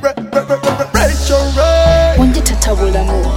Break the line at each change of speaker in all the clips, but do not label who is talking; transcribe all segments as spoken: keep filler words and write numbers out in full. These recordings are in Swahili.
Rachel Ray.
When you tatawula more.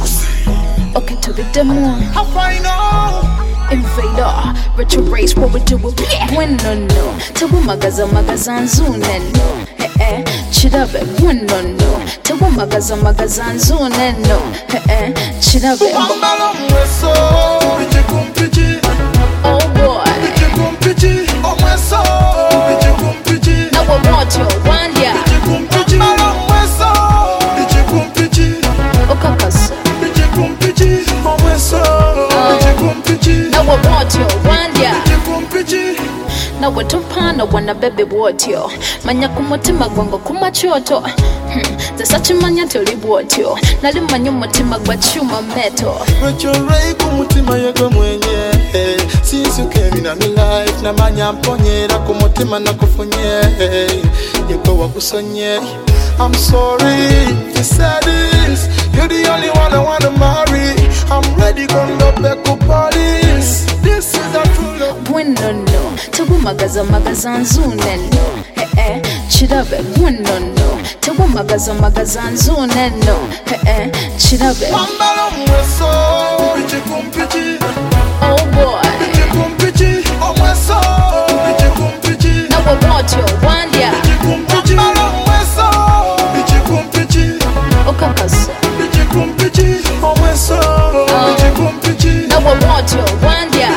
Okay, to be the more.
How final?
Invader, retro race, what we do with when no no. Tabu magaza magazan zune no. Eh eh, chidabe when no no. Tabu magaza magazan zune no. Eh eh, chidabe.
Mambalo mweso, pichi kumpichi.
Oh boy.
Pichi kumpichi, oh mweso. Pichi kumpichi.
Now I want you, one ya.
Pichi kumpichi. Mambalo mweso, pichi kumpichi.
Okakasa.
Pichi kumpichi, oh mweso. Pichi kumpichi.
Now I want you, one ya.
Pichi kumpichi.
Na watupana wana bebe wotyo manya kumutima gwango kumachoto hmm. Zasachi manya toli wotyo nali manya umutima gwa chuma meto
Rachel Ray kumutima yego mwenye hey. Since you came in my life na manya mponyera kumutima na kufunye hey. Yego wakusonye I'm sorry you said this. You're the only one I wanna marry. I'm ready kondo peku police. This is a true love.
Bueno no, tabu magaza magaza nzune no. Eh eh, chidabe bueno no. Tabu magaza magaza nzune no. Eh eh, chidabe.
Mambalo mweso, pichi kumpichi.
Oh boy.
Pichi kumpichi, oh mweso. Pichi kumpichi.
Now I want you, one ya.
Pichi kumpichi. Mambalo mweso, pichi kumpichi.
Okakasa.
Pichi kumpichi, oh mweso. Pichi kumpichi.
Now I want you, one ya.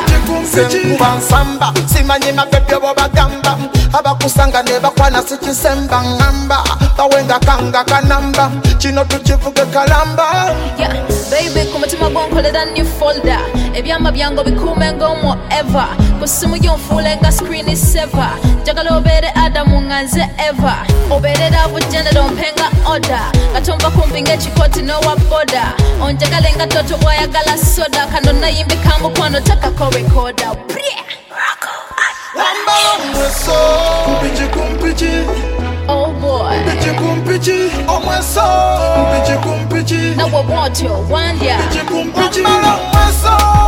Kuba nsamba, simanyi mabebe wabagamba. Abakusanga ne bakwana sikisemba ngamba. Bawenga kanga kanamba, chino tuchivuge kalamba.
Yeah, baby, kumutima gwankolera new folder. Ebyama byango bikume ngomo ever. Kusimu yonfule nga screen is sever. Jagala obere Adamu nganze ever. Obere davu jene dompenga order. Katomba kumpinge chikoti no wa border. Onjagale nga toto bwayagala soda. Kanona yimbi kamu kwano taka ko recorder.
Wambalo mweso, pichi kumpichi.
Oh boy.
Pichi kumpichi, oh mweso. Pichi kumpichi.
Now I want you, one ya.
Pichi kumpichi. Wambalo mweso.